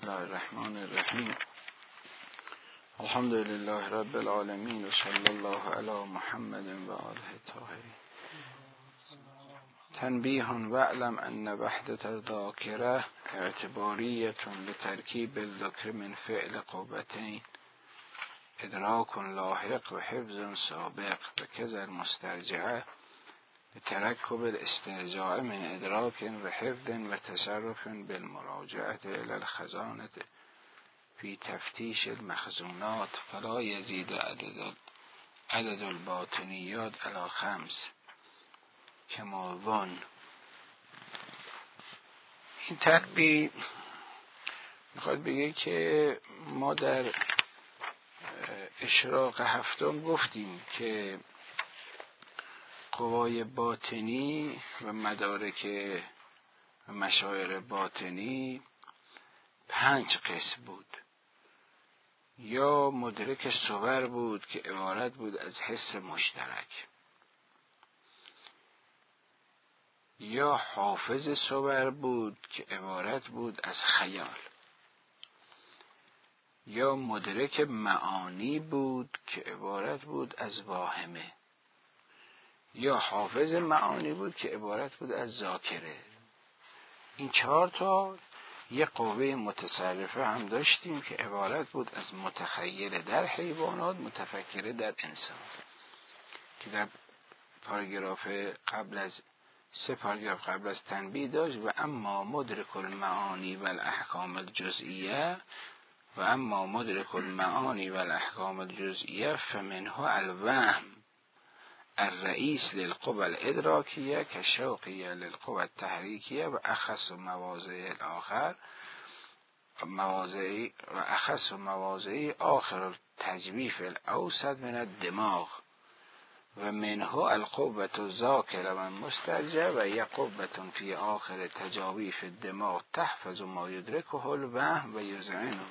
الله الرحمن الرحیم. الحمد لله رب العالمین و صلی الله علی محمد و آله الطاهرین. تنبیه و اعلم ان وحدت الذاکره اعتباریه لترکیب الذکر من فعل قوتین ادراک لاحق و حفظ سابق و کذا المسترجعه لترکب الاسترجاع من ادراک و حفظ و تصرف بالمراجعه الى الخزانه فی تفتیش المخزونات فلا یزید عدد الباطنیات علی 5 کما ون. این تنبیه میخواد بگه که ما در اشراق هفتم گفتیم که قوای باطنی و مدارک و مشاعر باطنی 5 قسم بود. یا مدرک صور بود که عبارت بود از حس مشترک، یا حافظ صور بود که عبارت بود از خیال، یا مدرک معانی بود که عبارت بود از واهمه، یا حافظ معانی بود که عبارت بود از ذاکره. این 4 تا یه قوه متصرفه هم داشتیم که عبارت بود از متخیل در حیوانات، متفکره در انسان، که در پاراگراف قبل از 3 پاراگراف قبل از تنبیه داشت و اما مدرک المعانی و الاحکام الجزئیه فمنه الوهم الرئیس للقوى الادراکیه که شوقیه للقوى التحریکیه و اخص مواضعی آخر التجویف الاوسط من الدماغ و منه القوة الذاکره و مسترجع و یک قوة فی آخر تجاویف الدماغ تحفظ ما یدرکه الوهم و یزعنه.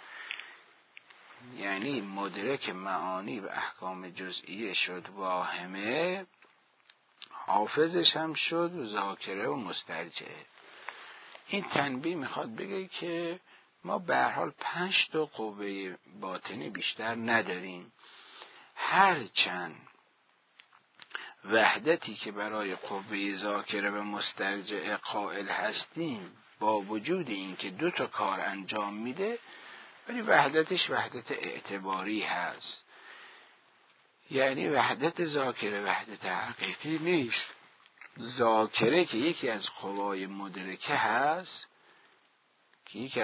یعنی مدرک معانی و احکام جزئیه شد واهمه، حافظش هم شد و ذاکره و مسترجعه. این تنبیه میخواد بگه که ما به هر حال 5 تا قوه باطنی بیشتر نداریم. هرچند وحدتی که برای قوه ذاکره و مسترجعه قائل هستیم با وجود این که 2 تا کار انجام میده، ولی وحدتش وحدت اعتباری هست. یعنی وحدت ذاکره وحدت حقیقی نیست. ذاکره که یکی از قوای مدرکه هست، یکی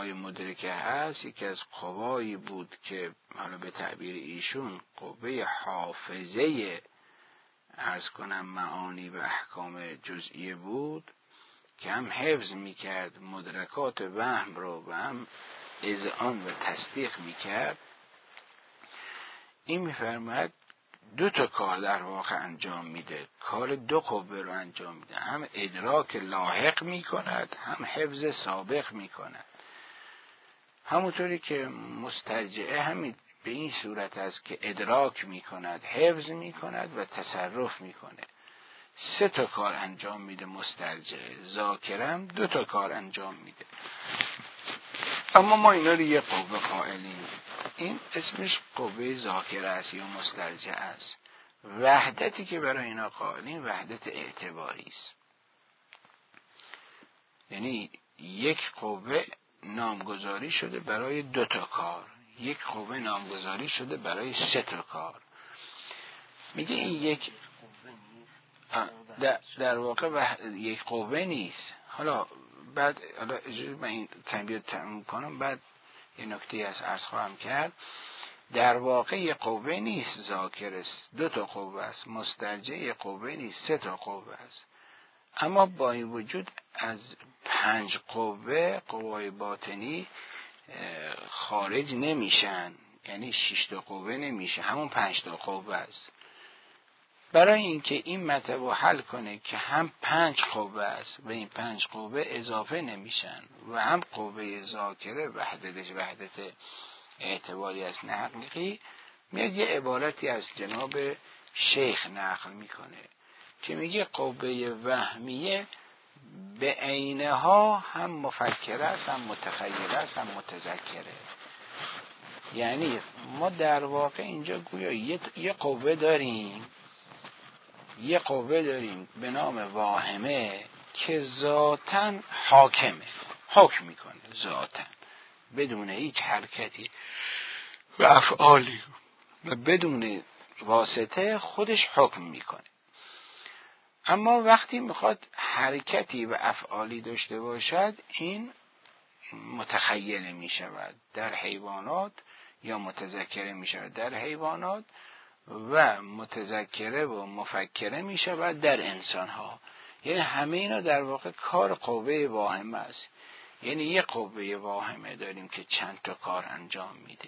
از قوایی بود که حالا به تعبیر ایشون قوه حافظه معانی و احکام جزئیه بود که هم حفظ میکرد مدرکات وهم رو و هم اذعان و تصدیق میکرد. این میفرماید 2 تا کار در واقع انجام میده، کار 2 قوه رو انجام میده، هم ادراک لاحق میکند هم حفظ سابق میکند. همونطوری که مسترجعه همین به این صورت است که ادراک میکند، حفظ میکند و تصرف میکنه. 3 تا کار انجام میده مسترجعه. ذاکرم 2 تا کار انجام میده. اما ما اینا رو یه قوه قائلیم، این اسمش قوه ذاکره است یا مسترجعه است. وحدتی که برای اینا قائلیم وحدت اعتباری است. یعنی یک قوه نامگذاری شده برای 2 تا کار، یک قوه نامگذاری شده برای 3 تا کار. میگه این یک در واقع یک قوه نیست. حالا اجازه من این تنبیه تموم کنم، بعد یه نکته از عرض خواهم کرد. در واقع یک قوه نیست ذاکر است، 2 تا قوه است. مسترجع یک قوه نیست، 3 تا قوه است. اما با این وجود از 5 قوای باطنی خارج نمیشن، یعنی 6 تا قوه نمیشه، همون 5 تا قوه است. برای اینکه این مطلب رو حل کنه که هم 5 قوه است و این 5 قوه اضافه نمیشن و هم قوه ذاکره وحدت اعتباری است نه حقیقی، میاد یه عبارتی از جناب شیخ نقل میکنه که میگه قوه وهمیه به عینها هم مفکره است، هم متخیله است، هم متذکره. یعنی ما در واقع اینجا گویا یه قوه داریم، به نام واهمه که ذاتاً حاکمه، حکم میکنه ذاتاً بدون هیچ حرکتی و افعالی و بدون واسطه خودش حکم میکنه. اما وقتی میخواد حرکتی و افعالی داشته باشد این متخیل میشود در حیوانات یا متذکره میشود در حیوانات و متذکره و مفکره میشود در انسان ها. یعنی همه اینا در واقع کار قوه واهمه است. یعنی یه قوه واهمه داریم که چند تا کار انجام میده.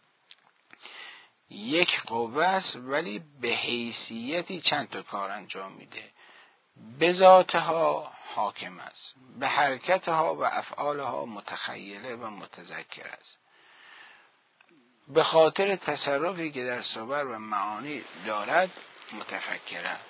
یک قوه است ولی به حیثیتی چند تا کار انجام میده. به ذاتها حاکم است، به حرکتها و افعالها متخیله و متذکر است. به خاطر تصرفی که در صور و معانی دارد متفکر است.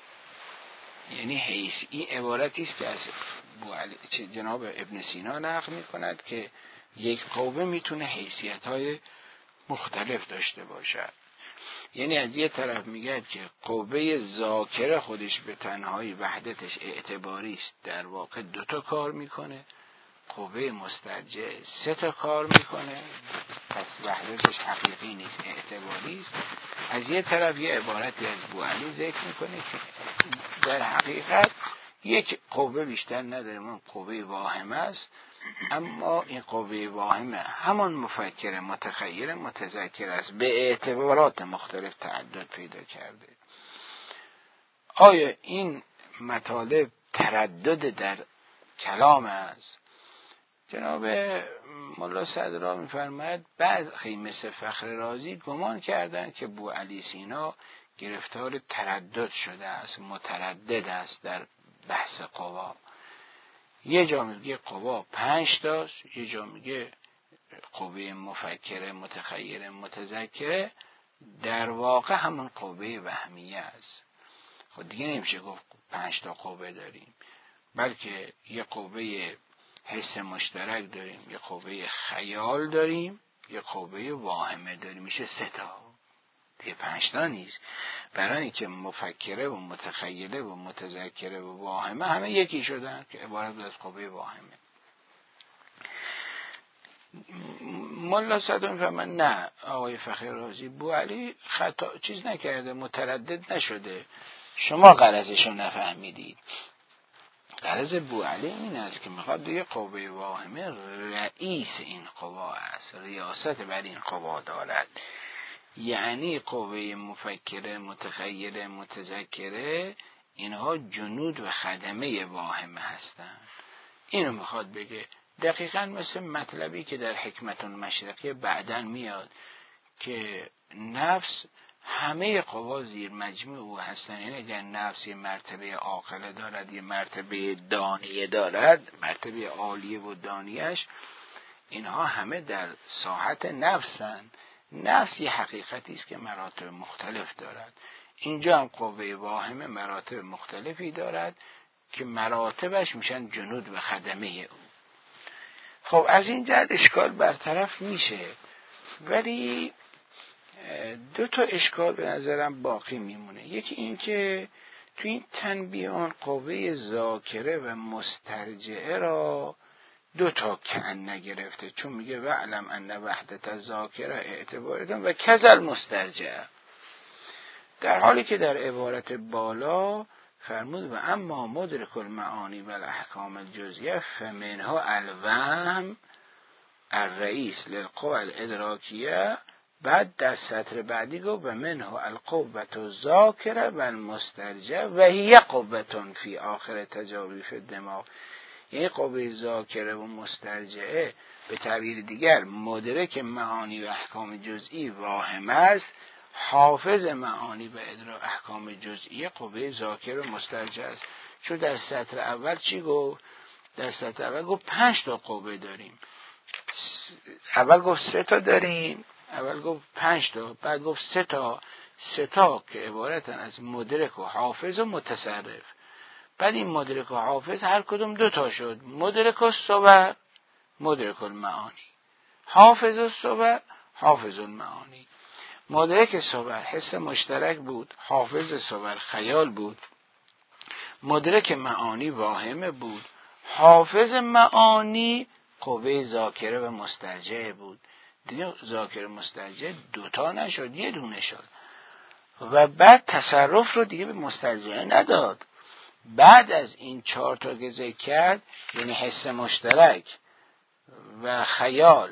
یعنی این عبارتی است که از جناب ابن سینا نقل می کند که یک قوه میتونه حیثیت‌های مختلف داشته باشد. یعنی از یه طرف میگه که قوه ذاکره خودش به تنهایی وحدتش اعتباری است، در واقع 2 تا کار میکنه. قوه مسترجع 3 تا کار میکنه، پس وحدتش حقیقی نیست، اعتباری است. از یه طرف یه عبارتی از بوعلی ذکر میکنه که در حقیقت یک قوه بیشتر نداره، اون قوه واهمه است. اما این قوه واهمه همان مفکر متخیل متذکر است، به اعتبارات مختلف تعدد پیدا کرده. آیا این مطالب تردد در کلام است؟ جناب ملا صدرا می‌فرماید بعضی مثل فخر رازی گمان کردند که بوعلی سینا گرفتار تردد شده است، متردد است در بحث قوا. یه جا میگه قوا 5 تاست، یه جا میگه قوه مفکره متخیل متذکره، در واقع همون قوه وهمیه است. خب دیگه نمیشه گفت 5 تا قوه داریم، بلکه یه قوه حس مشترک داریم، یه قوه خیال داریم، یه قوه واهمه داریم، میشه 3 تا، دیگه 5 تا نیست. برای اینکه مفکره و متخیله و متذکره و واهمه همه یکی شدن که عبارت از قوه واهمه. ملا صدرا میفرماید نه آقای فخر رازی، بوعلی خطا چیز نکرده، متردد نشده، شما غرضشو نفهمیدید. غرض بوعلی این است که میخواد یه قوه واهمه رئیس این قوا است، ریاست بر این قوا دارد. یعنی قوه مفکره متخیله متذکره اینها جنود و خدمه واهمه هستند. اینو میخواد بگه. دقیقاً مثل مطلبی که در حکمت المشرقیه بعداً میاد که نفس همه قوا زیر مجموع او هستن. یعنی اگر نفس یه مرتبه عاقله دارد، یه مرتبه دانیه دارد، مرتبه عالیه و دانیش، اینها همه در ساحت نفسن. نفس یه حقیقتی است که مراتب مختلف دارد. اینجا هم قوه واهمه مراتب مختلفی دارد که مراتبش میشن جنود و خدمه او. خب از این جهت اشکال برطرف میشه، ولی 2 تا اشکال به نظرم باقی میمونه. یکی این که تو این تنبیهان قوه ذاکره و مسترجعه را 2 تا کأن نگرفته، چون میگه وعلم ان وحدت ذاکره اعتبارتون و کذل مسترجعه، در حالی که در عبارت بالا فرمود و اما مدرک المعانی و الاحکام الجزئیه فمنها الوهم الرئیس للقوى الادراکیه. بعد در سطر بعدی گفت و منها القوة الذاکره و المسترجعه و هی قوة فی آخر تجاویف الدماغ. یعنی قوه ذاکره و مسترجعه به تعبیر دیگر مدرک معانی و احکام جزئی واهمه است، حافظ معانی و ادراک احکام جزئی قوه ذاکره و مسترجعه است. چون در سطر اول چی گفت؟ در سطر اول گفت 5 تا قوه داریم. اول گفت 3 تا داریم، اول گفت 5 تا، بعد گفت 3 تا. 3 تا که عبارتن از مدرک و حافظ و متصرف. بعد این مدرک و حافظ هر کدوم 2 تا شد. مدرک الصور، مدرک المعانی. حافظ الصور، حافظ المعانی. مدرک صور حس مشترک بود، حافظ صور خیال بود، مدرک معانی واهمه بود، حافظ معانی قوه ذاکره و مسترجع بود. دیگه ذاکره مسترجع 2 تا نشد، 1 دونه شد. و بعد تصرف رو دیگه به مسترجع نداد. بعد از این 4 تا که ذکر کرد، یعنی حس مشترک و خیال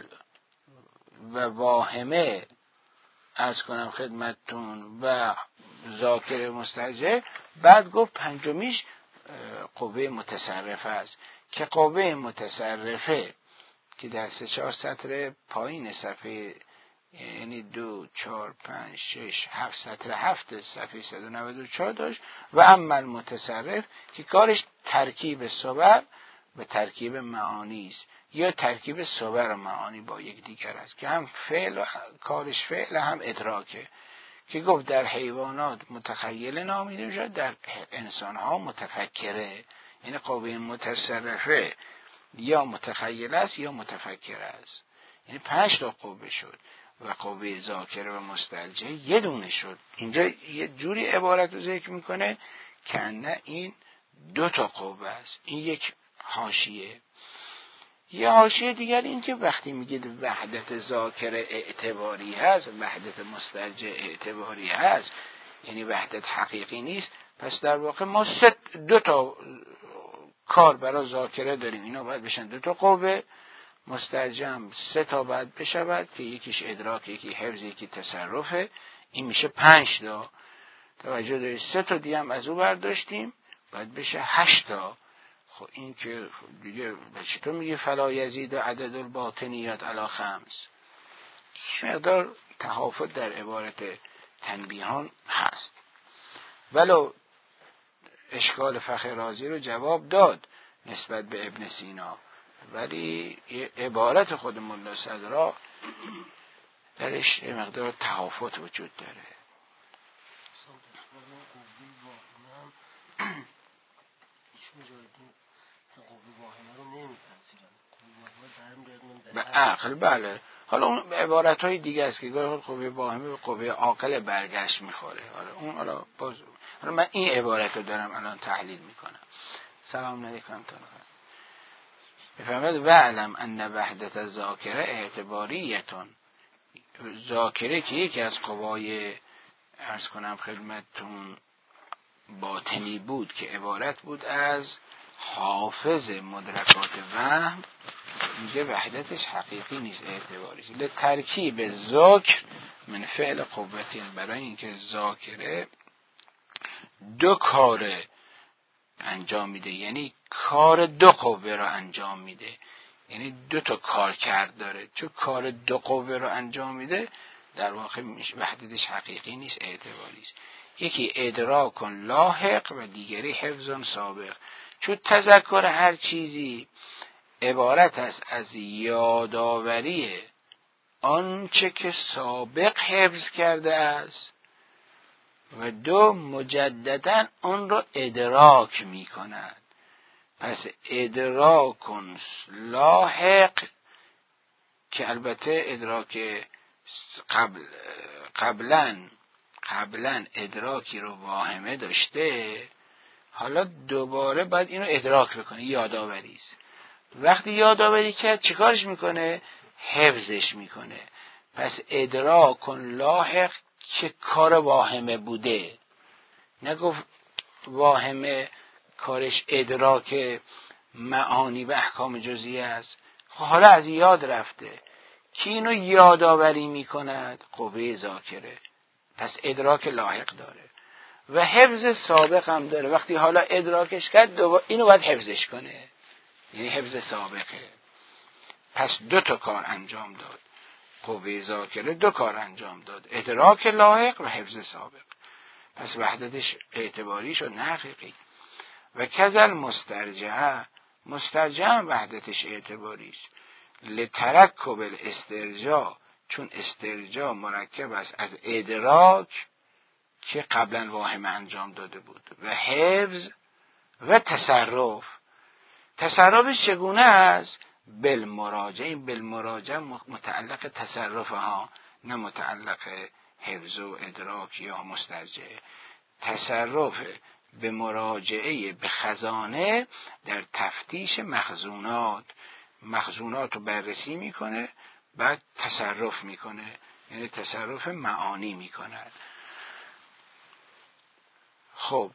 و واهمه عرض کنم خدمتتون و ذاکره مسترجع، بعد گفت 5میش قوه متصرفه است که قوه متصرفه که در 3-4 سطر پایین صفحه، یعنی 2 4 5 6 7 سطر 7 صفحه 194 داشت. و اما المتصرف که کارش ترکیب صور و ترکیب معانی است، یا ترکیب صور و معانی با یکدیگر است، که هم فعل کارش فعل هم ادراکه، که گفت در حیوانات متخیل نامیده میشد، در انسان ها متفکره. یعنی قوه متصرفه یا متخیل است یا متفکر است. یعنی 5 تا قوه شد و قوه ذاکره و مسترجع 1 دونه شد. اینجا یه جوری عبارت رو ذکر میکنه که نه این 2 تا قوه است. این یک حاشیه. یه حاشیه دیگر این که وقتی میگید وحدت ذاکره اعتباری هست، وحدت مسترجع اعتباری هست، یعنی وحدت حقیقی نیست، پس در واقع ما 2 تا کار برای ذاکره داریم. اینا باید بشن 2 تا قوه. مسترجع هم 3 تا باید بشود که یکیش ادراک، یکی حفظ، یکی تصرفه. این میشه 5 تا. توجه دارید 3 تا دیگه هم از او برداشتیم، باید بشه 8 تا. خب این که دیگه چطور میگه فلا یزید عدد الباطنیات علی 5؟ مقدار تحافظ در عبارت تنبیهان هست. ولو اشکال فخر رازی رو جواب داد نسبت به ابن سینا، ولی عبارت خود ملا صدرا درش مقدار تحافظ وجود داره. به عقل بله. حالا اون عبارت های دیگه است که گاهی قوه واهمه به قوه عاقل برگشت میخوره. حالا من این عبارت رو دارم الان تحلیل میکنم. سلام علیکم. بفرمایید وعلم ان وحدت الذاکره اعتباریتون. ذاکره که یکی از قوای عرض کنم خدمتتون باطنی بود که عبارت بود از حافظ مدرکات وهم، میگه وحدتش حقیقی نیست، اعتباری است. لترکیب ذاکر من فعل قوتین، برای اینکه ذاکره 2 کار انجام میده، یعنی کار 2 قوه رو انجام میده، یعنی 2 تا کار کرد داره. چون کار 2 قوه رو انجام میده در واقع وحدتش حقیقی نیست، اعتباری است. یکی ادراک لاحق و دیگری حفظ سابق. چون تذکر هر چیزی عبارت است از یادآوری آنچه که سابق حفظ کرده است و 2 مجددا اون رو ادراک می کند. پس ادراک لاحق که البته ادراک قبلا ادراکی رو واهمه داشته، حالا دوباره باید اینو ادراک بکنه، یادآوری است. وقتی یادآوری کرد چیکارش میکنه؟ حفظش میکنه. پس ادراک لاحق که کار واهمه بوده، نگفت واهمه کارش ادراک معانی و احکام جزئیه است. حالا از یاد رفته، کی اینو یادآوری میکند؟ قوه ذاکره. پس ادراک لاحق داره و حفظ سابق هم داره. وقتی حالا ادراکش کرد اینو باید حفظش کنه، یعنی حفظ سابقه. پس 2 تا کار انجام داد. قوه ذاکره 2 کار انجام داد، ادراک لاحق و حفظ سابق. پس وحدتش اعتباری شد، نه حقیقی. و کذل مسترجع وحدتش اعتباری است. لترکب الاسترجاع، چون استرجاع مرکب است از ادراک که قبلا واهم انجام داده بود و حفظ و تصرفش چگونه است؟ بالمراجعه. این بالمراجعه متعلق تصرف ها، نه متعلق حفظ و ادراک یا مسترجع. تصرف به مراجعه به خزانه در تفتیش مخزونات رو بررسی میکنه، بعد تصرف میکنه، یعنی تصرف معانی میکنه. خب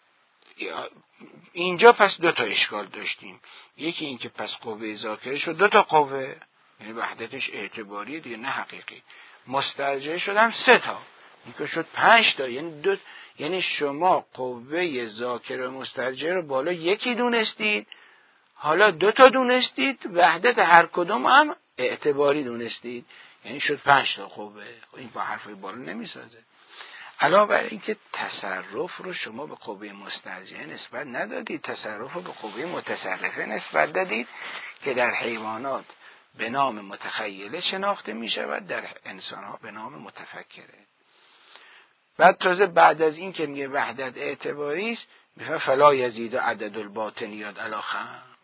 اینجا پس 2 تا اشکال داشتیم. یکی این که پس قوه ذاکره شد 2 تا قوه، یعنی وحدتش اعتباریه دیگه، نه حقیقی. مسترجع شدن 3 تا، این که شد 5 تا. یعنی شما قوه ذاکره و مسترجع رو بالا 1 دونستید، حالا 2 تا دونستید، وحدت هر کدوم هم اعتباری دونستید، یعنی شد 5 تا قوه. این با حرفای بالا نمیسازه. علاوه بر اینکه تصرف رو شما به قوه مسترجعه نسبت ندادید، تصرف رو به قوه متصرفه نسبت دادید که در حیوانات به نام متخیله شناخته می شود، در انسان ها به نام متفکره. بعد تازه بعد از این که میگه وحدت اعتباری است، میگه فلا یزید عدد الباطنیات علی 5.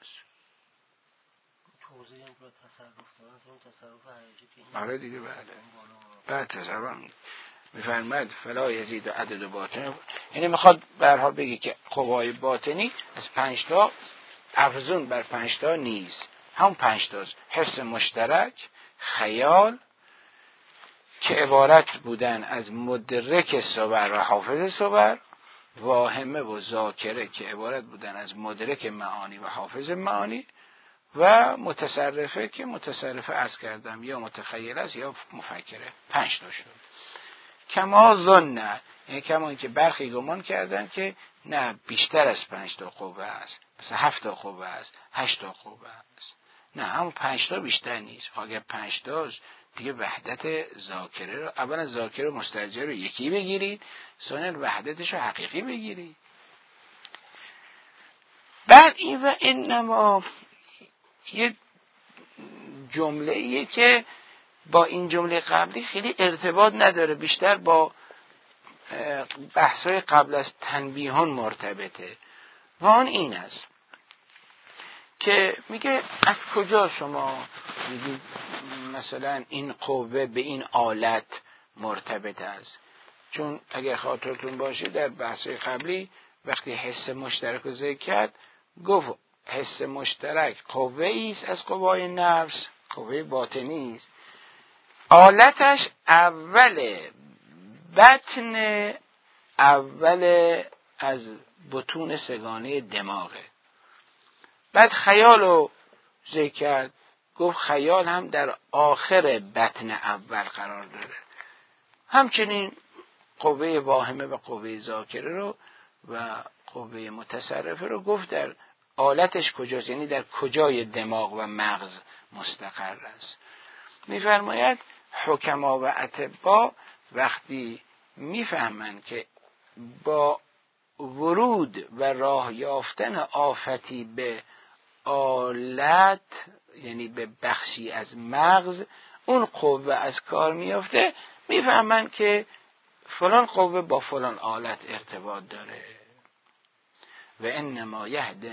توضیح این رو تصرف دادن، اون تصرف حقیقی. آره دیگه بله. بعد تصرف میفرماید فلا یزید عدد باطن، یعنی میخواد به هر حال بگه که قوای باطنی از 5 تا افزون بر 5 تا نیست، هم 5 تاست: حس مشترک، خیال که عبارت بودن از مدرک صور و حافظ صور، واهمه و ذاکره که عبارت بودن از مدرک معانی و حافظ معانی، و متصرفه که متصرفه عرض کردم یا متخیل است یا مفکره. 5 تا شد. کما ظن، یعنی کما اینکه برخی گمان کردن که نه بیشتر از 5 تا قوه است، مثلا 7 تا قوه است، 8 تا قوه است. نه، همون 5 تا بیشتر نیست. اگر 5 تا دیگه وحدت ذاکره رو، اولا ذاکره و مسترجع رو یکی بگیرید، ثانیا وحدتش رو حقیقی بگیرید. بعد این و انما یه جمله ایه که با این جمله قبلی خیلی ارتباط نداره، بیشتر با بحثای قبل از تنبیهان مرتبطه، و آن این است که میگه از کجا شما میگید مثلا این قوه به این آلت مرتبط است؟ چون اگر خاطرتون باشه در بحثای قبلی وقتی حس مشترک رو ذکر کرد، گفت حس مشترک قوه ایست از قوای نفس، قوه باطنی است، آلتش اول از بطون سگانه دماغه. بعد خیال رو ذکر کرد، گفت خیال هم در آخر بطن اول قرار داره. همچنین قوه واهمه و قوه ذاکره رو و قوه متصرفه رو گفت در آلتش کجاست، یعنی در کجای دماغ و مغز مستقر است. می‌فرماید حکما و اطباء وقتی میفهمند که با ورود و راه یافتن آفتی به آلت، یعنی به بخشی از مغز، اون قوه از کار میافته، میفهمند که فلان قوه با فلان آلت ارتباط داره. و انما یهد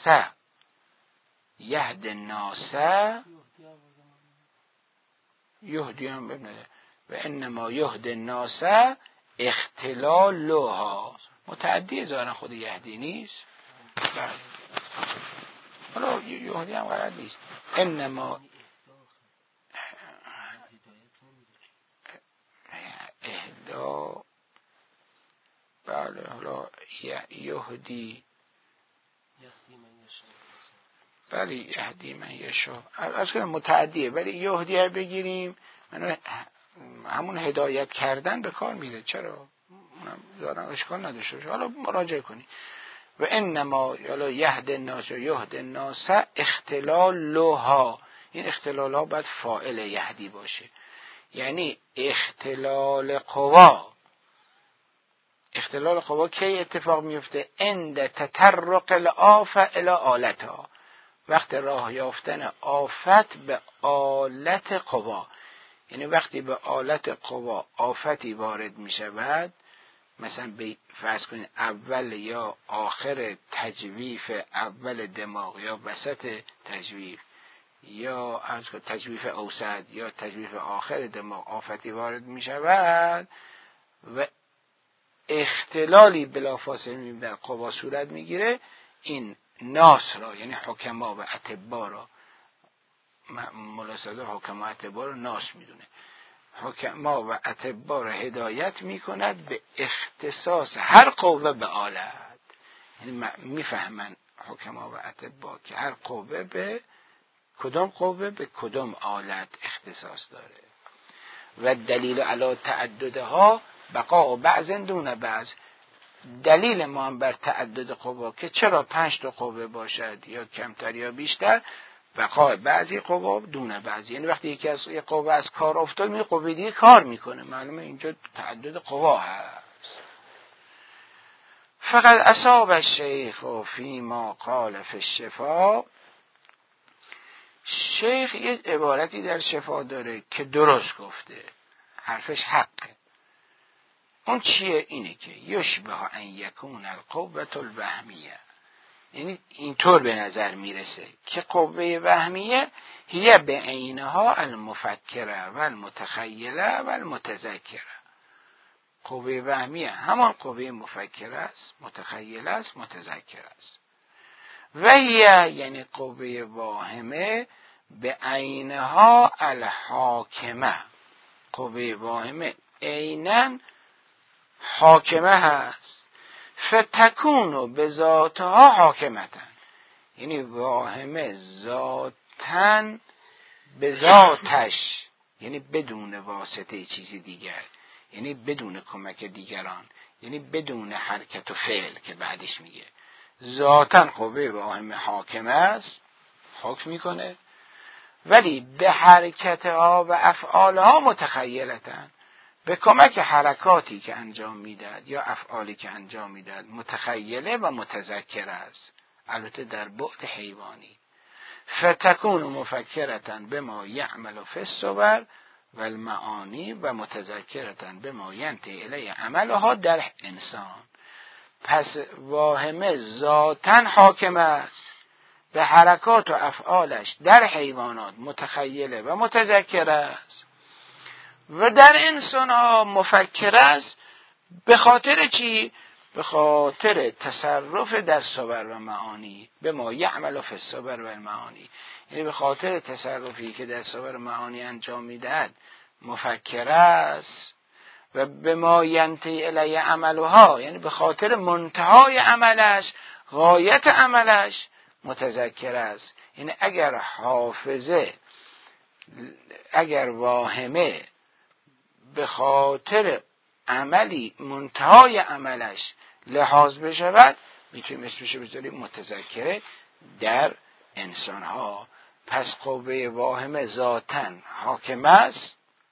الناس یهدی هم ببینه و انما یهد الناس اختلالها، متعدی ظاهرا خود یهدی نیست، حالا یهدی هم غلط نیست. انما اهدا، بله، حالا یهدی، بله یهدی من یشاء، از که متعدیه، ولی یهدی بگیریم همون هدایت کردن به کار میره. چرا؟ ظاهرا اشکال نداشته باشه، حالا مراجعه کنی. و انما حالا یهد الناس اختلالها، این اختلالها باید فاعل یهدی باشه، یعنی اختلال قوا کی اتفاق میفته؟ عند تطرق الآفة الی آلتها، وقت راه یافتن آفت به آلت قوا، یعنی وقتی به آلت قوا آفتی وارد می شود، مثلا فرض کنید اول یا آخر تجویف اول دماغ یا وسط تجویف یا تجویف اوسط یا تجویف آخر دماغ آفتی وارد می شود و اختلالی بلافاصله در قوا صورت میگیره، این ناس را یعنی حکما و اطباء را، ملاصده حکما و اطباء را ناس میدونه، حکما و اطباء را هدایت میکند به اختصاص هر قوه به آلت. یعنی میفهمن حکما و اطباء که هر قوه به کدام قوه به کدام آلت اختصاص داره. و دلیل علی تعددها بقاء بعض دون بعض، دلیل ما هم بر تعدد قوا که چرا 5 تا قوه باشد یا کمتر یا بیشتر، بقاء بعضی قوا دون بعضی، یعنی وقتی یکی از یک قوه از کار افتاد می قوه دیگه کار میکنه، معلومه اینجا تعدد قوا هست. فقط اصاب الشیخ و فیما قال فی الشفا، شیخ یه عبارتی در شفا داره که درست گفته، حرفش حقه. اون چیه؟ اینه که یشبه ان یکون القوة الوهمیه، یعنی اینطور به نظر میرسه که قوه وهمیه هی به عینها المفکره و المتخیله و المتذکره. قوه وهمیه همان قوه مفکره است، متخیله است، متذکره است. و هی یعنی قوه واهمه به عینها الحاکمه، قوه واهمه عیناً حاکمه هست. فتکونو به ذاتها حاکمتن، یعنی واهمه ذاتن به ذاتش، یعنی بدون واسطه چیزی دیگر، یعنی بدون کمک دیگران، یعنی بدون حرکت و فعل که بعدش میگه ذاتن قوه واهمه حاکمه است، حکم میکنه، ولی به حرکتها و افعالها متخیلتن، به کمک حرکاتی که انجام میدهد یا افعالی که انجام میدهد متخیله و متذکر است، البته در بعد حیوانی. فتکون مفکرتن بما یعمل فی الصور و المعانی و متذکرتن بما ینتهی الیه عملها در انسان. پس واهمه ذاتن حاکم است، به حرکات و افعالش در حیوانات متخیله و متذکر است و در انسان ها مفکر است. به خاطر چی؟ به خاطر تصرف در صور و معانی، به ما یعمل فی الصور و المعانی، یعنی به خاطر تصرفی که در صور و معانی انجام میدهد مفکر است و به ما ینتهی الیه عملها، یعنی به خاطر منتهای عملش، غایت عملش متذکر است. یعنی اگر حافظه، اگر واهمه به خاطر عملی منتهای عملش لحاظ بشود، میتونیم اسمش بذاریم متذکره در انسانها. پس قوه واهمه ذاتن حاکم است،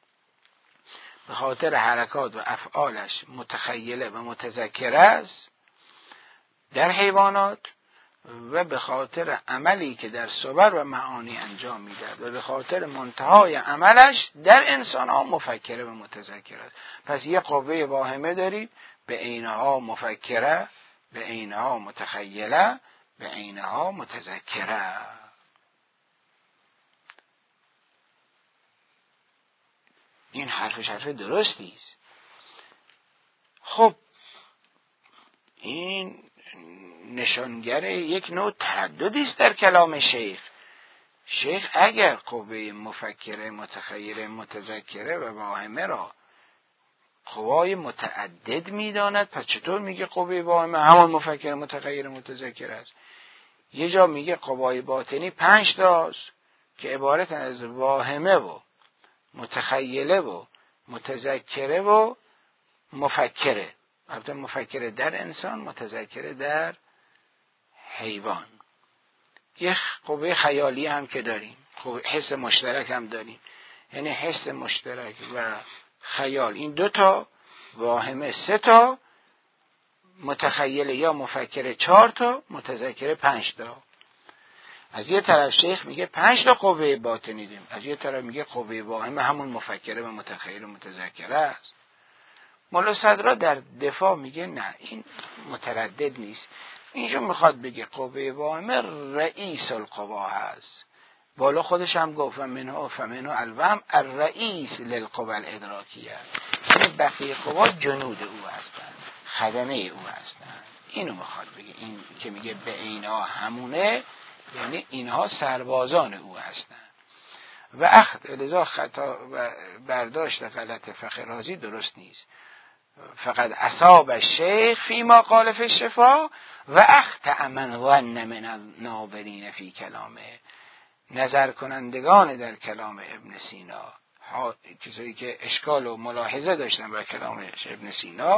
به خاطر حرکات و افعالش متخیله و متذکر است در حیوانات و به خاطر عملی که در صور و معانی انجام میدهد و به خاطر منتهای عملش در انسان ها مفکره و متذکر است. پس یه قوه واهمه داریم به عینها مفکره، به عینها متخیله، به عینها متذکره. این حرفش حرف درستی است. خب این نشانگر یک نوع تعددی است در کلام شیخ. شیخ اگر قوه مفکره، متخیله، متذکره و واهمه را قوای متعدد میداند، پس چطور میگه قوه واهمه همان مفکر، متخیل، متذکر است؟ یه جا میگه قوای باطنی 5 تاست که عبارتن از واهمه و متخیله و متذکره و مفکره. البته مفکره در انسان، متذکره در حیوان. یه قوه خیالی هم که داریم، حس مشترک هم داریم، یعنی حس مشترک و خیال، این 2 تا، واهمه 3 تا، متخیله یا مفکره 4 تا، متذکره 5 تا. از یه طرف شیخ میگه 5 تا قوه باطنی داریم، از یه طرف میگه قوه واهمه همون مفکره و متخیل و متذکره است. مولا صدرا در دفاع میگه نه، این متردد نیست. اینجا میخواد بگه قوه واهمه رئیس القوا هست. بالا خودش هم گفت فمنه الوهم الرئیس للقوا الادراکیه، یعنی بقیه قوا جنود او هستند، خدمه او هستند. اینو میخواد بگه. این که میگه به اینا همونه، یعنی اینها سربازان او هستند. و لذا خطا و برداشت غلط فخر رازی درست نیست. فقط اصاب الشیخ فیما قال فی الشفا و اخطأ من ظن من الناظرین فی کلامه. نظر کنندگان در کلام ابن سینا، کسایی که اشکال و ملاحظه داشتن بر کلام ابن سینا،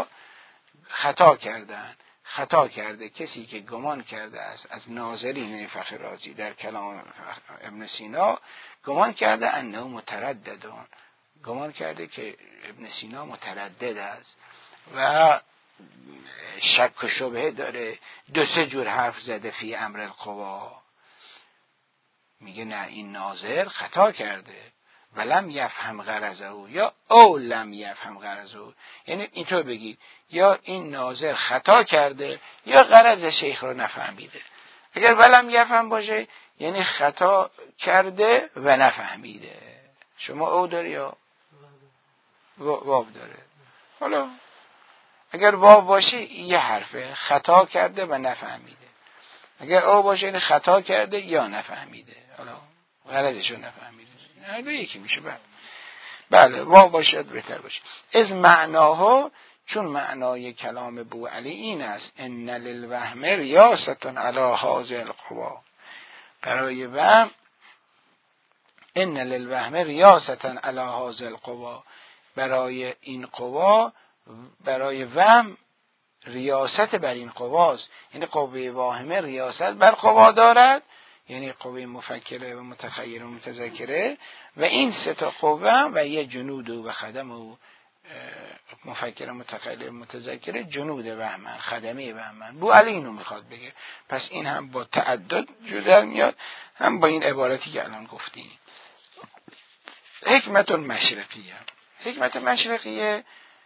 خطا کرده کسی که گمان کرده است از ناظرین فخر رازی در کلام ابن سینا، گمان کرده انه مترددون، گمان کرده که ابن سینا متردد است و شک و شبهه داره، 2-3 جور حرف زده فی امر القوا. میگه نه، این ناظر خطا کرده ولم یفهم غرضه یا او لم یفهم غرضه، یعنی اینطور بگید یا این ناظر خطا کرده یا غرض شیخ رو نفهمیده. اگر ولم یفهم باشه یعنی خطا کرده و نفهمیده. شما او داری یا واو داره؟ حالا اگر واو باشه یه حرفه، خطا کرده و نفهمیده. اگر او باشه یعنی خطا کرده یا نفهمیده، حالا غرضشو نفهمیده، هر یکی میشه. بله واو باشد بهتر باشه. از معناها، چون معنای کلام بو علی این است ان للوهم ریاستن علی هذه القوا، برای وهم ان للوهم ریاستن علی هذه القوا، برای این قوا، برای وهم ریاست بر این قواست. یعنی قوه واهمه ریاست بر قوا دارد، یعنی قوه مفکره و متخیل و متذکره، و این 3 تا قوه و یه جنود و خدم و مفکر متخیل متذکره جنود وهمن، خدمه وهمن. بو علی اینو میخواد بگه. پس این هم با تعدد جدا میاد، هم با این عبارتی که الان گفتیم. حکمت مشرقیه. حکمت مشرقیه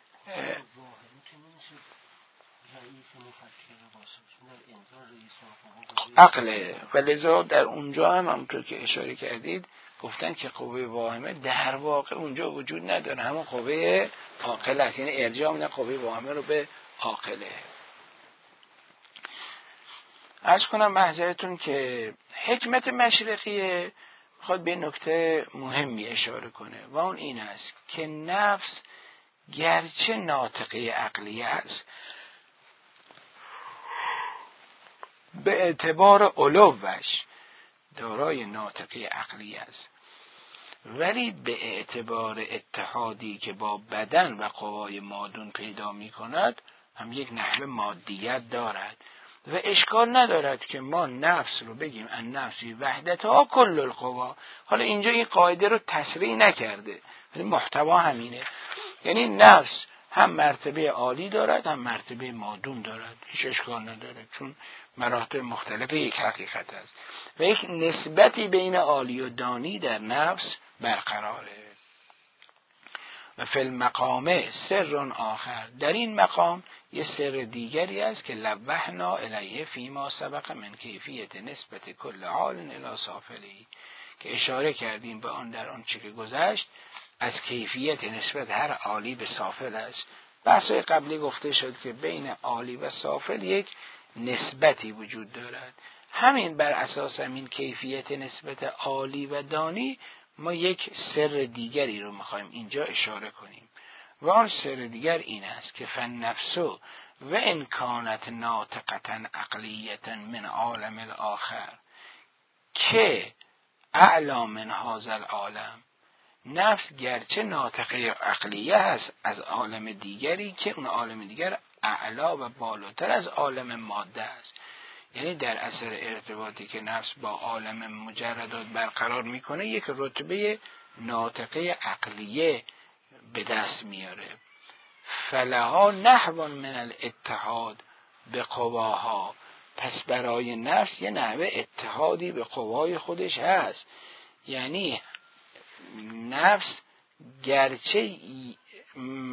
عقله، و لذا در اونجا هم همونطور که اشاره کردید گفتن که قوه واهمه در واقع اونجا وجود نداره، همون قوه عاقله است. یعنی ارجاع میدن قوه واهمه رو به عاقله. عرض کنم محضرتون که حکمت مشرقیه میخواد به نکته مهمی اشاره کنه و اون این است که نفس گرچه ناطقه عقلیه است، به اعتبار علوش دارای ناطقه عقلی است، ولی به اعتبار اتحادی که با بدن و قوای مادون پیدا می کند هم یک نحو مادیت دارد و اشکال ندارد که ما نفس رو بگیم ان نفسی وحدتها کل القوا. حالا اینجا این قاعده رو تصریح نکرده ولی محتوا همینه، یعنی نفس هم مرتبه عالی دارد هم مرتبه مادون دارد، هیچ اشکال نداره، چون مراتب مختلف یک حقیقت است و یک نسبتی بین عالی و دانی در نفس برقراره. و فی المقام سر آخر، در این مقام یه سر دیگری است که لوحنا الیه فیما سبق من کیفیت نسبت کل حال الی سافلی، که اشاره کردیم به آن در آن چه که گذشت از کیفیت نسبت هر عالی به سافل است. بحث‌های قبلی گفته شد که بین عالی و سافل یک نسبتی وجود دارد. همین بر اساس همین کیفیت نسبت عالی و دانی ما یک سر دیگری رو میخوایم اینجا اشاره کنیم و آن سر دیگر این است که فالنفس و ان کانت ناطقة عقلیة من عالم الاخر که اعلی من هذا العالم، نفس گرچه ناطقه عقلیه هست از عالم دیگری که اون عالم دیگر اعلا و بالاتر از عالم ماده است. یعنی در اثر ارتباطی که نفس با عالم مجردات برقرار میکنه یک رتبه ناطقه عقلیه به دست میاره. فلها نحو من الاتحاد به قواها، پس برای نفس یه نحوه اتحادی به قوای خودش هست. یعنی نفس گرچه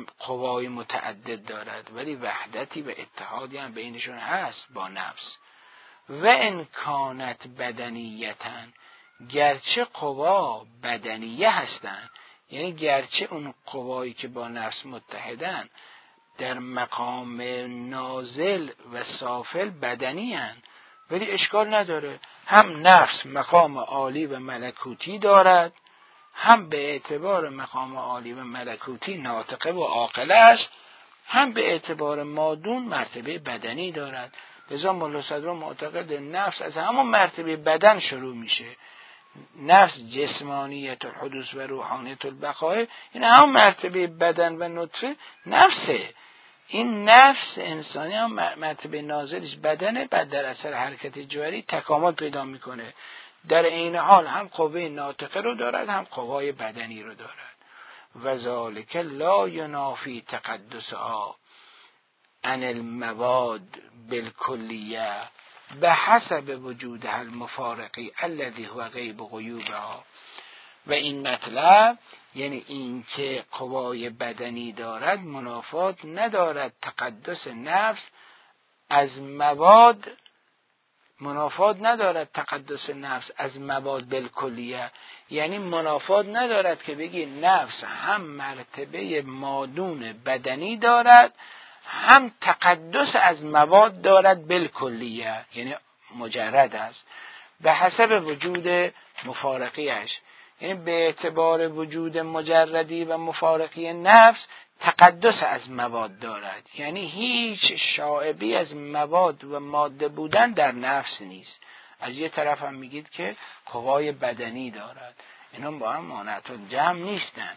قوای متعدد دارد، ولی وحدتی و اتحادی هم بینشون هست با نفس. و انکانت بدنیتن، گرچه قوا بدنیه هستن، یعنی گرچه اون قوایی که با نفس متحدن در مقام نازل و سافل بدنی هن، ولی اشکال نداره. هم نفس مقام عالی و ملکوتی دارد، هم به اعتبار مقام عالی و ملکوتی ناطقه و عاقله است، هم به اعتبار مادون مرتبه بدنی دارد. لذا مولا صدرا معتقد نفس از همون مرتبه بدن شروع میشه. نفس جسمانیت الحدوث و روحانیت البقاء، این همون مرتبه بدن و نطفه نفسه. این نفس انسانی هم مرتبه نازلش بدنه، بعد در اثر حرکت جوهری تکامل پیدا میکنه. در این حال هم قوه ناطقه رو دارد، هم قوای بدنی رو دارد. و ذالک لا ینافی تقدسها عن المواد بالکلیه به حسب وجودها المفارقی الذی هو غیب غیوبها. و این مطلب یعنی این که قوای بدنی دارد منافات ندارد تقدس نفس از مواد، منافات ندارد تقدس نفس از مواد بالکلیه، یعنی منافات ندارد که بگی نفس هم مرتبه مادون بدنی دارد، هم تقدس از مواد دارد بالکلیه، یعنی مجرد است به حسب وجود مفارقیش. یعنی به اعتبار وجود مجردی و مفارقی نفس تقدس از مواد دارد، یعنی هیچ شائبی از مواد و ماده بودن در نفس نیست. از یه طرف هم میگید که قوای بدنی دارد، اینا با هم مانعت الجمع نیستن.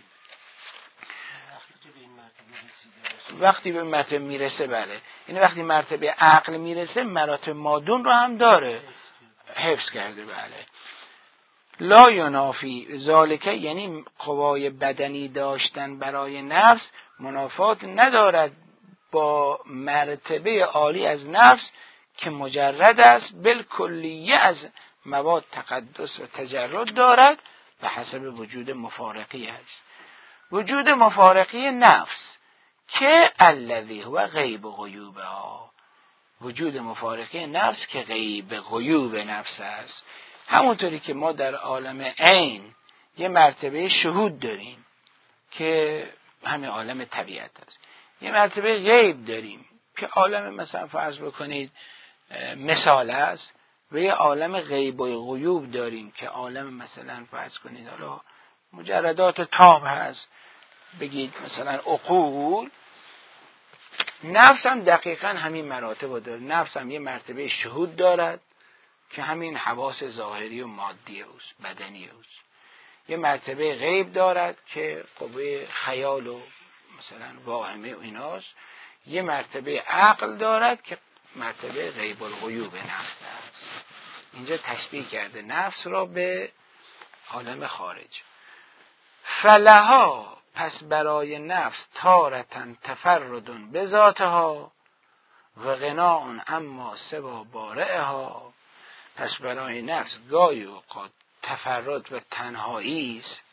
وقتی به مرتبه میرسه بله، این وقتی مرتبه عقل میرسه مراتب مادون رو هم داره، حفظ کرده. بله لا ینافی ذالک، یعنی قوای بدنی داشتن برای نفس منافات ندارد با مرتبه عالی از نفس که مجرد است، بالکلیه از مواد تقدس و تجرد دارد به حسب وجود مفارقی است. وجود مفارقی نفس که الذی هو غیب غیوبها، وجود مفارقی نفس که غیب غیوب نفس است. همونطوری که ما در عالم عین یه مرتبه شهود داریم که همین عالم طبیعت است، یه مرتبه غیب داریم که عالم مثلا فرض بکنید مثال است، و یه عالم غیب و غیوب داریم که عالم مثلا فرض کنید حالا مجردات تام هست، بگید مثلا عقول. نفس هم دقیقا همین مراتب داره. نفس هم یه مرتبه شهود دارد که همین حواس ظاهری و مادی اوست، بدنی اوست. یه مرتبه غیب دارد که قوه خیال و مثلا واهمه و ایناست. یه مرتبه عقل دارد که مرتبه غیب الغیوب نفس است. اینجا تشبیه کرده نفس را به عالم خارج. فلها، پس برای نفس تارتن تفردن به ذاتها و غناء اما سوا بارئها، پس برای نفس گاهی اوقات تفرد و تنهایی است،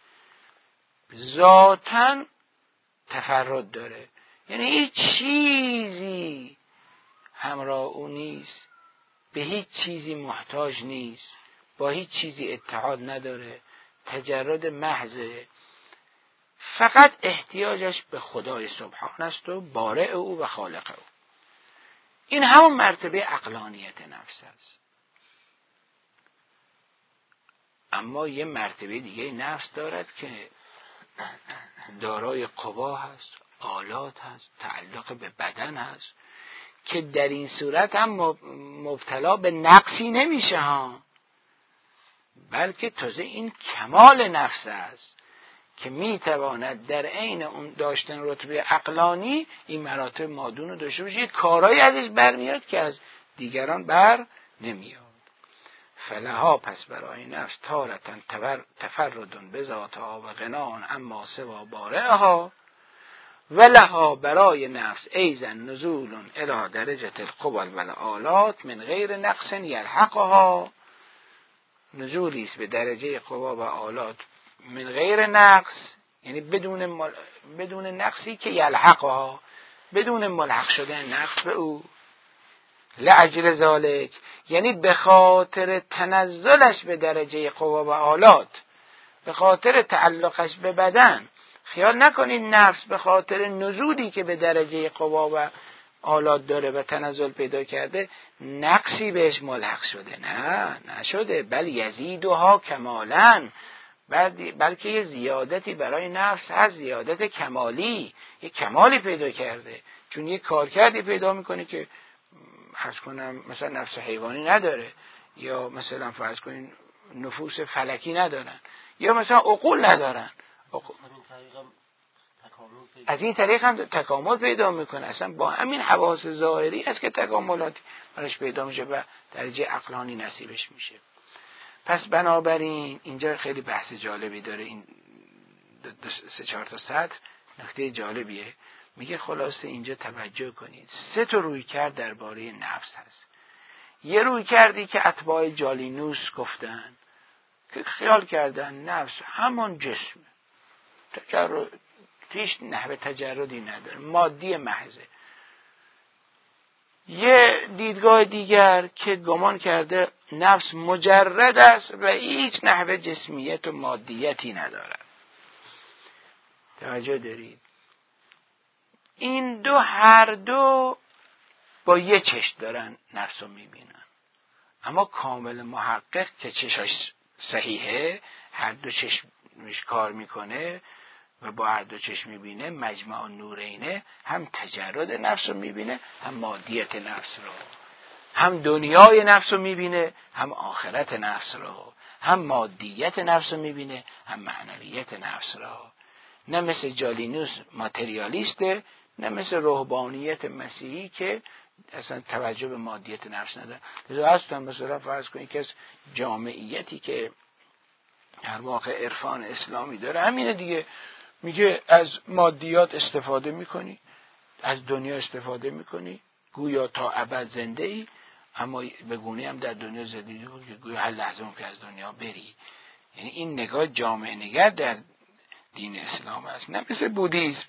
ذاتاً تفرد داره، یعنی هیچ چیزی همراه او نیست، به هیچ چیزی محتاج نیست، با هیچ چیزی اتحاد نداره، تجرد محضه، فقط احتیاجش به خدای سبحان است و بارئ او و خالق او. این همون مرتبه عقلانیت نفس است. اما یه مرتبه دیگه نفس دارد که دارای قوا هست، آلات هست، تعلق به بدن هست، که در این صورت هم مبتلا به نقصی نمیشه ها، بلکه تازه این کمال نفس است که میتواند در عین اون داشتن رتبه عقلانی این مراتب مادون رو داشته باشه، یه کارایی ازش برمیاد که از دیگران بر نمیاد. فلها، پس برای نفس تارتن تفردن به ذاتها و غناء اما سوا بارئها، و لها، برای نفس ایضا نزول الی درجه القوى والآلات من غیر نقص یلحقها، نزولی است به درجه قوا و آلات من غیر نقص، یعنی بدون بدون نقصی که یلحقها، بدون ملحق شدن نقص به او. لأجل ذالک، یعنی به خاطر تنزلش به درجه قوا و آلات، به خاطر تعلقش به بدن. خیال نکنید نفس به خاطر نزولی که به درجه قوا و آلات داره و تنزل پیدا کرده نقصی بهش ملحق شده. نه نشده، بل یزیدها کمالاً، بلکه یه زیادتی برای نفس هست، زیادت کمالی، یه کمالی پیدا کرده، چون یه کارکردی پیدا میکنه که فرض کنم مثلا نفس حیوانی نداره، یا مثلا فرض کنین نفوس فلکی ندارن، یا مثلا عقول ندارن. از این طریق هم تکامل پیدا میکنه. اصلا با همین حواس ظاهری است که تکاملاتی برش پیدا میشه و درجه عقلانی نصیبش میشه. پس بنابراین اینجا خیلی بحث جالبی داره، این 3-4 تا سطر نکته جالبیه. میگه خلاصه اینجا توجه کنید 3 تا رویکرد درباره نفس هست. یه رویکردی که اتباع جالینوس گفتن که خیال کردن نفس همان جسم، هیچ نحوه تجردی نداره، مادی محضه. یه دیدگاه دیگر که گمان کرده نفس مجرد است و هیچ نحوه جسمیت و مادیتی ندارد. توجه دارید؟ این دو هر دو با یه چشم دارن نفس رو میبینن، اما کامل محقق که چشمش صحیحه، هر دو چشمش کار میکنه و با هر دو چشم میبینه، مجمع نورینه، هم تجرد نفس رو میبینه، هم مادیت نفس رو، هم دنیای نفس رو میبینه، هم آخرت نفس رو، هم مادیت نفس رو میبینه، هم معنویت نفس رو. نه مثل جالینوس ماتریالیسته، نه مثل رهبانیت مسیحی که اصلا توجه به مادیت نفس نداره. لذا هستن مثلا فرض کنید که از جامعیتی که در واقع عرفان اسلامی داره همینه دیگه، میگه از مادیات استفاده میکنی، از دنیا استفاده میکنی، گویا تا ابد زنده ای، اما به گونه هم در دنیا زندگی کنی که گویا هر لحظه ممکن از دنیا بری. یعنی این نگاه جامعه نگر در دین اسلام است، نه مثل بودیسم،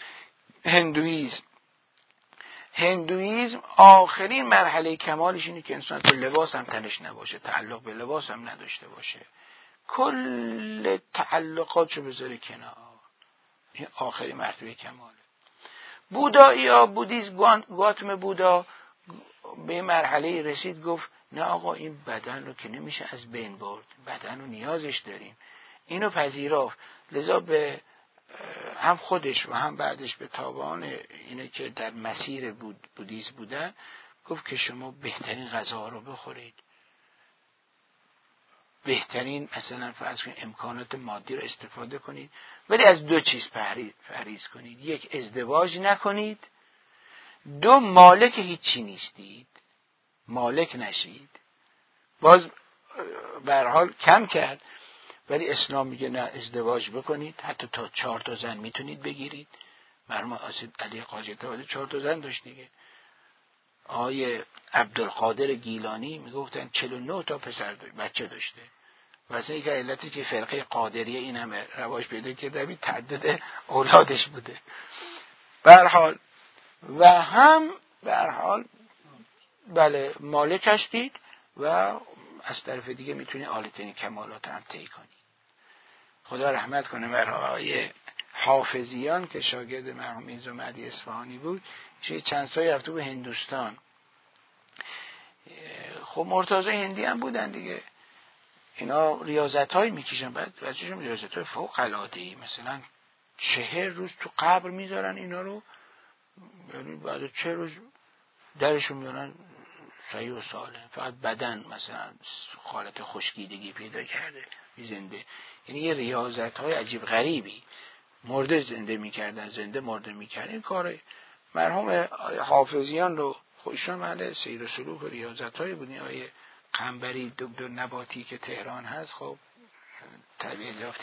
هندویزم آخرین مرحله کمالش اینه که انسان تو لباس هم تنش نباشه، تعلق به لباس هم نداشته باشه، کل تعلقاتشو بذاره کنار. این آخرین مرتبه کماله. بودایی ها، بودیسم، گاتم بودا به این مرحله رسید گفت نه آقا این بدن رو که نمیشه از بین برد، بدن رو نیازش داریم، اینو پذیرفت. لذا به هم خودش و هم بعدش به تابعان اینه که در مسیر بودیسم بودن گفت که شما بهترین غذا رو بخورید، بهترین مثلا فرض کنید امکانات مادی رو استفاده کنید، ولی از 2 چیز پرهیز کنید: 1 ازدواج نکنید، 2 مالک هیچی نیستید، مالک نشید. باز به هر حال کم کرد، ولی اسلام میگه نه ازدواج بکنید، حتی تا 4 تا زن میتونید بگیرید. مرحوم اسید علی قاجت‌آبادی 4 تا زن داشت دیگه. آقای عبدالقادر گیلانی میگفتن 49 تا پسر بچه داشته. واسه اینکه علتی که فرقه قادریه این همه رواج پیدا کرده همین تعدد اولادش بوده. به هر حال و هم به هر حال بله مالک هستید و از طرف دیگه میتونید عالی‌ترین کمالات هم طی کنید. خدا رحمت کنه بر آقای حافظیان که شاگرد مرحوم میرزا مهدی اصفهانی بود. چند سال رفته به هندوستان. خب مرتضی هندی هم بودن دیگه. اینا ریاضت‌هایی میکشن، بعد بچه‌شون ریاضت‌های فوق‌العاده‌ای، مثلا 40 روز تو قبر میذارن اینا رو، یعنی بعد 40 روز درشون میارن صحیح و سالم، فقط بدن مثلا حالت خشکیدگی پیدا کرده زنده. یعنی یه ریاضت‌های عجیب غریبی، مرده زنده میکردن، زنده مرده میکردن. این کار مرحوم حافظیان رو خودشون محل سیر و سلوک و ریاضت‌های بودین. آیه قنبری دکتر نباتی که تهران هست، خب تربیت یافته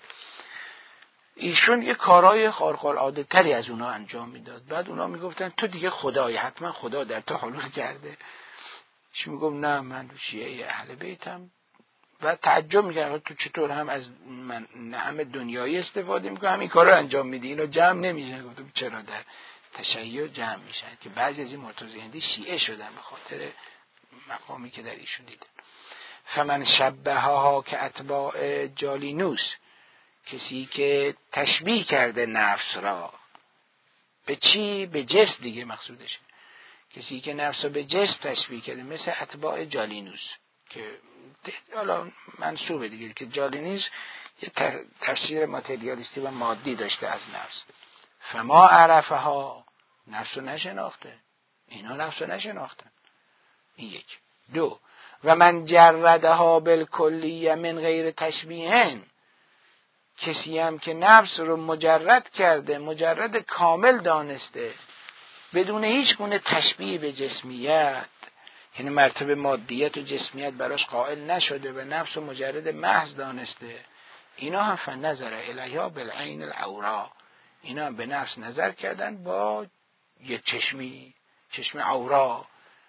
ایشون یه کارهای خارق العاده تری از اونا انجام میداد. بعد اونا میگفتن تو دیگه خدایی، حتما خدا در تو حلول کرده. ایشون میگفت نه من شیعه اهل بیتم، و تعجب میکنه تو چطور هم از نعم دنیایی استفاده میکنه، همین کار رو انجام میدی، اینو جمع نمیشه. گفتم چرا در تشیع جمع میشن؟ که بعضی از این مرتضی هندی شیعه شدن به خاطر مقامی که در ایشون دیدن. فمن شبهها که اتباع جالینوس، کسی که تشبیه کرده نفس را به چی؟ به جسم دیگه مقصودشه. کسی که نفس رو به جسم تشبیه کرده مثل اتباع جالینوس که حالا منسوبه دیگه، که جالینوس یه تفسیر ماتریالیستی و مادی داشته از نفس. فما عرفها، نفس رو نشناخته، اینا نفس رو نشناختن. این یک. دو، و من جردها بالکلیه من غیر تشبیهن، کسی هم که نفس رو مجرد کرده، مجرد کامل دانسته بدون هیچ گونه تشبیه به جسمیت، یعنی مرتبه مادیت و جسمیت براش قائل نشده و نفس رو مجرد محض دانسته، اینا هم فنظر الیها بالعین العورا، اینا هم به نفس نظر کردن با یه چشم عورا،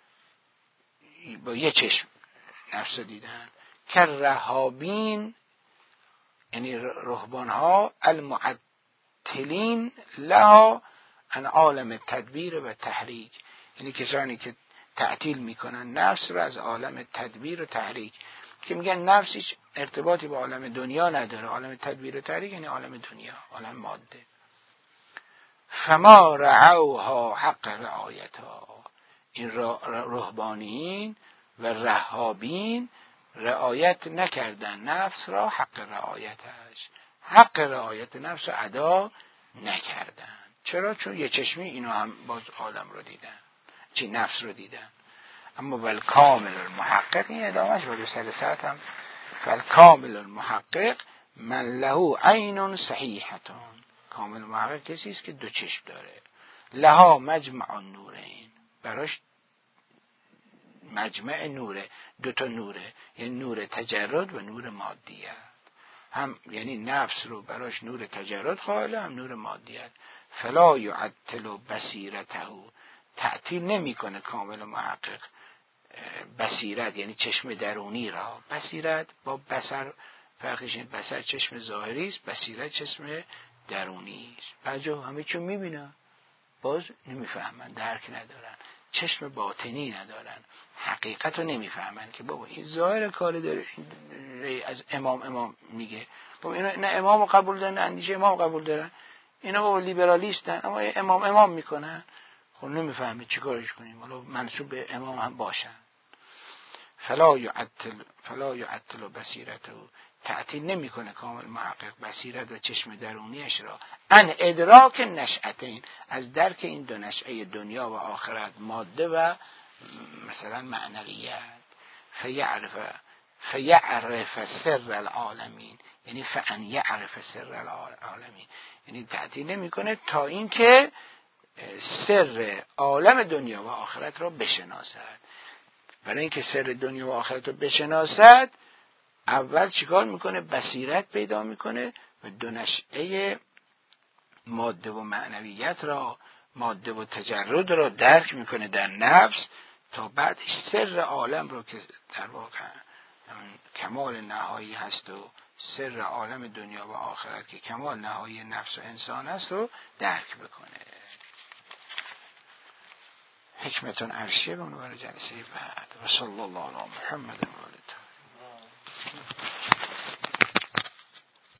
با یه چشم نفس رو دیدن. که رهابین، یعنی رهبانها، المعطلین لها عن عالم تدبیر و تحریک، یعنی کسانی که تعطیل میکنن نفس رو از عالم تدبیر و تحریک، که میگن نفس هیچ ارتباطی با عالم دنیا نداره. عالم تدبیر و تحریک یعنی عالم دنیا، عالم ماده. فما رعوها حق رعایتها، این رهبانیین و رهابین رعایت نکردن نفس را حق رعایتش، حق رعایت نفس رو ادا نکردن. چرا؟ چون یه چشمی اینا هم باز عالم رو دیدن، چی نفس رو دیدن. اما والکامل المحقق، این ادامهش رو سر ساعت هم، والکامل المحقق من له عین صحیحتون، کامل محقق کسی است که دو چشم داره. لها مجمع نورین، براش مجمع نوره، دوتا نوره، یعنی نور تجرد و نور مادیت. هم یعنی نفس رو براش نور تجرد قائله، هم نور مادیت. فلا یعطل بصیرته، تعطیل نمیکنه کامل محقق بصیرت، یعنی چشم درونی را. بصیرت با بصر فرقش اینه، بصر چشم ظاهری است، بصیرت چشم درونی است. بعضی همه چون میبینن باز نمیفهمن، درک ندارن، چشم باطنی ندارن، حقیقت رو نمیفهمن که بابا این ظاهر کاری داره. از امام میگه بابا اینا نه امام قبول دارن، نه اندیشه امام قبول دارن، اینا بابا لیبرالیستن، اما امام میکنن. خب نمیفهمه چیکارش کنیم، حالا منسوب به امام هم باشن. فلا یعطل بصیرته، تعطیل نمیکنه کامل محقق بصیرت و چشم درونیش را. ان ادراک نشأتین، از درک این دو نشأه دنیا و آخرت، ماده و مثلا معنویت. فیعرف سر العالمین، یعنی فان یعرف سر العالمین، یعنی تعطیل نمیکنه تا اینکه سر عالم دنیا و آخرت را بشناسد. برای اینکه سر دنیا و آخرت رو بشناسد اول چیکار میکنه؟ بصیرت پیدا میکنه و دو نشأه ماده و معنویت را، ماده و تجرد را درک میکنه در نفس، تا بعدش سر عالم رو که در واقع کمال نهایی هست و سر عالم دنیا و آخرت که کمال نهایی نفس و انسان هست رو درک بکنه. حکمتون عرشیه به عنوان جلسه بعد. و صلی الله علی محمد.